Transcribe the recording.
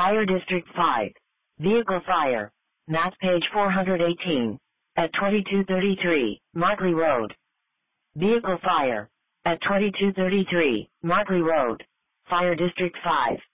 Fire District 5. Vehicle fire. Map page 418. At 2233, Markley Road. Vehicle fire. At 2233, Markley Road. Fire District 5.